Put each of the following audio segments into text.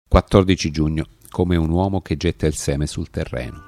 14 giugno, come un uomo che getta il seme sul terreno.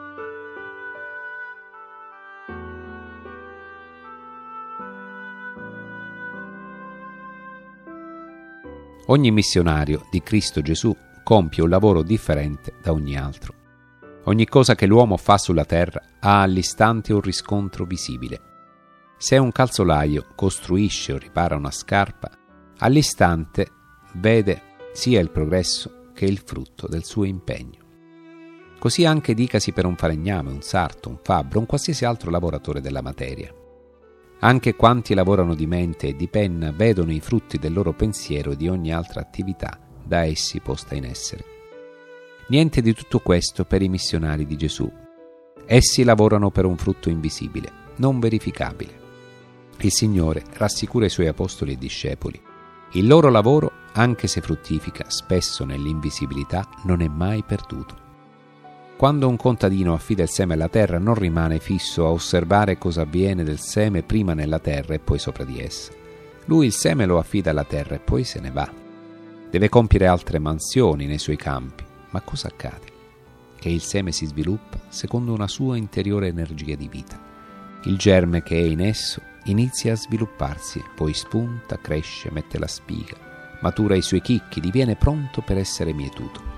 Ogni missionario di Cristo Gesù compie un lavoro differente da ogni altro. Ogni cosa che l'uomo fa sulla terra ha all'istante un riscontro visibile. Se un calzolaio costruisce o ripara una scarpa, all'istante vede sia il progresso che il frutto del suo impegno. Così anche dicasi per un falegname, un sarto, un fabbro, un qualsiasi altro lavoratore della materia. Anche quanti lavorano di mente e di penna vedono i frutti del loro pensiero e di ogni altra attività da essi posta in essere. Niente di tutto questo per i missionari di Gesù. Essi lavorano per un frutto invisibile, non verificabile. Il Signore rassicura i Suoi apostoli e discepoli. Il loro lavoro, anche se fruttifica spesso nell'invisibilità, non è mai perduto. Quando un contadino affida il seme alla terra, non rimane fisso a osservare cosa avviene del seme prima nella terra e poi sopra di essa. Lui il seme lo affida alla terra e poi se ne va. Deve compiere altre mansioni nei suoi campi, ma cosa accade? Che il seme si sviluppa secondo una sua interiore energia di vita. Il germe che è in esso inizia a svilupparsi, poi spunta, cresce, mette la spiga, matura i suoi chicchi, diviene pronto per essere mietuto.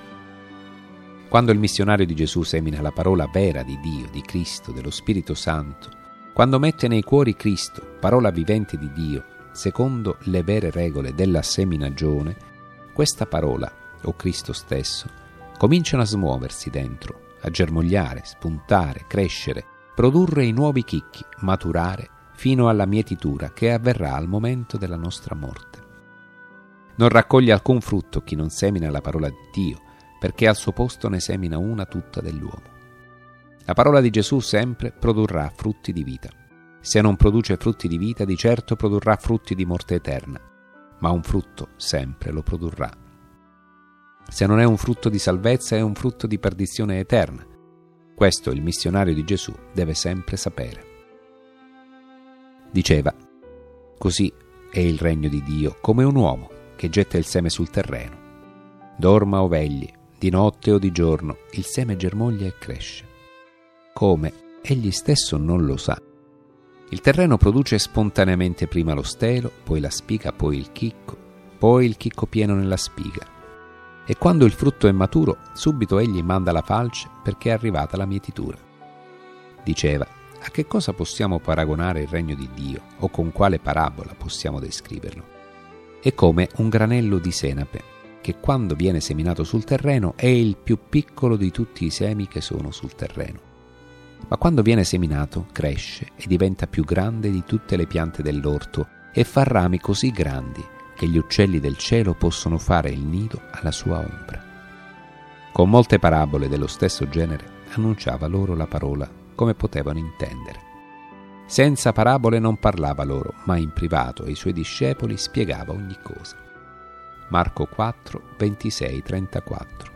Quando il missionario di Gesù semina la parola vera di Dio, di Cristo, dello Spirito Santo, quando mette nei cuori Cristo, parola vivente di Dio, secondo le vere regole della seminagione, questa parola, o Cristo stesso, cominciano a smuoversi dentro, a germogliare, spuntare, crescere, produrre i nuovi chicchi, maturare, fino alla mietitura che avverrà al momento della nostra morte. Non raccoglie alcun frutto chi non semina la parola di Dio, perché al suo posto ne semina una tutta dell'uomo. La parola di Gesù sempre produrrà frutti di vita. Se non produce frutti di vita, di certo produrrà frutti di morte eterna, ma un frutto sempre lo produrrà. Se non è un frutto di salvezza, è un frutto di perdizione eterna. Questo il missionario di Gesù deve sempre sapere. Diceva: così è il regno di Dio come un uomo che getta il seme sul terreno. Dorma o vegli, di notte o di giorno, il seme germoglia e cresce. Come? Egli stesso non lo sa. Il terreno produce spontaneamente prima lo stelo, poi la spiga, poi il chicco pieno nella spiga. E quando il frutto è maturo, subito egli manda la falce perché è arrivata la mietitura. Diceva: a che cosa possiamo paragonare il regno di Dio, o con quale parabola possiamo descriverlo? È come un granello di senape, che quando viene seminato sul terreno è il più piccolo di tutti i semi che sono sul terreno. Ma quando viene seminato cresce e diventa più grande di tutte le piante dell'orto e fa rami così grandi che gli uccelli del cielo possono fare il nido alla sua ombra. Con molte parabole dello stesso genere annunciava loro la parola come potevano intendere. Senza parabole non parlava loro, ma in privato ai suoi discepoli spiegava ogni cosa. Marco 4, 26, 34.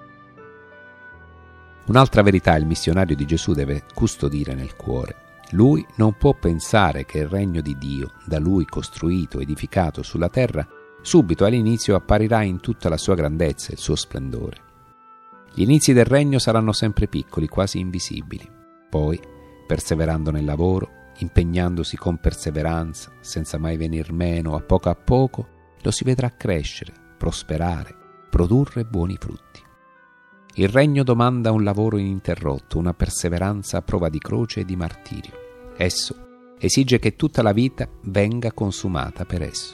Un'altra verità il missionario di Gesù deve custodire nel cuore. Lui non può pensare che il regno di Dio, da lui costruito, edificato sulla terra, subito all'inizio apparirà in tutta la sua grandezza e il suo splendore. Gli inizi del regno saranno sempre piccoli, quasi invisibili. Poi, perseverando nel lavoro, impegnandosi con perseveranza, senza mai venir meno, a poco, lo si vedrà crescere, prosperare, produrre buoni frutti. Il regno domanda un lavoro ininterrotto, una perseveranza a prova di croce e di martirio. Esso esige che tutta la vita venga consumata per esso.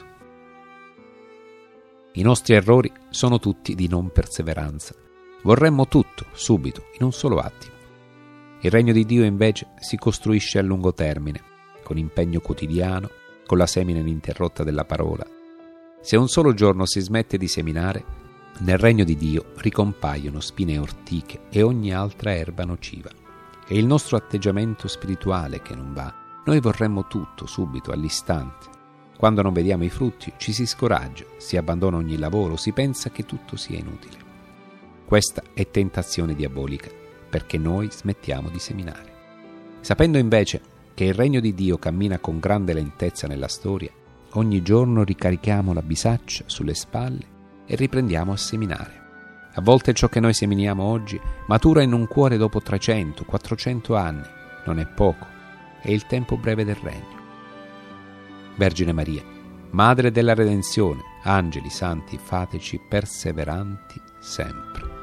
I nostri errori sono tutti di non perseveranza. Vorremmo tutto, subito, in un solo attimo. Il regno di Dio invece si costruisce a lungo termine, con impegno quotidiano, con la semina ininterrotta della parola. Se un solo giorno si smette di seminare, nel regno di Dio ricompaiono spine ortiche e ogni altra erba nociva. È il nostro atteggiamento spirituale che non va. Noi vorremmo tutto, subito, all'istante. Quando non vediamo i frutti, ci si scoraggia, si abbandona ogni lavoro, si pensa che tutto sia inutile. Questa è tentazione diabolica, perché noi smettiamo di seminare. Sapendo invece che il regno di Dio cammina con grande lentezza nella storia, ogni giorno ricarichiamo la bisaccia sulle spalle e riprendiamo a seminare. A volte ciò che noi seminiamo oggi matura in un cuore dopo 300, 400 anni. Non è poco, è il tempo breve del regno. Vergine Maria, Madre della Redenzione, angeli santi, fateci perseveranti sempre.